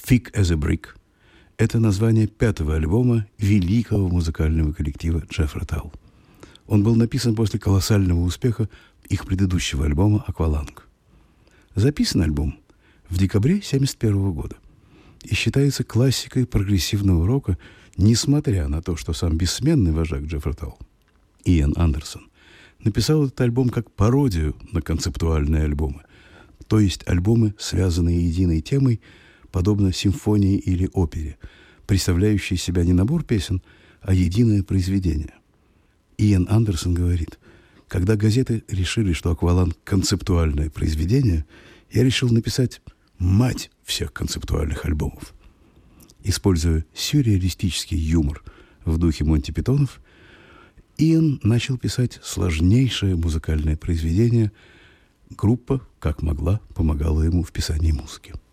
«Thick as a Brick» — это название 5-го альбома великого музыкального коллектива Джеффри Талл. Он был написан после колоссального успеха их предыдущего альбома «Акваланг». Записан альбом в декабре 1971 года и считается классикой прогрессивного рока, несмотря на то, что сам бессменный вожак Джеффри Талл, Иэн Андерсон, написал этот альбом как пародию на концептуальные альбомы, то есть альбомы, связанные единой темой, подобно симфонии или опере, представляющие себя не набор песен, а единое произведение. Иэн Андерсон говорит: когда газеты решили, что «Акваланг» — концептуальное произведение, я решил написать мать всех концептуальных альбомов. Используя сюрреалистический юмор в духе Монти Питонов, Иэн начал писать сложнейшее музыкальное произведение. Группа, как могла, помогала ему в писании музыки.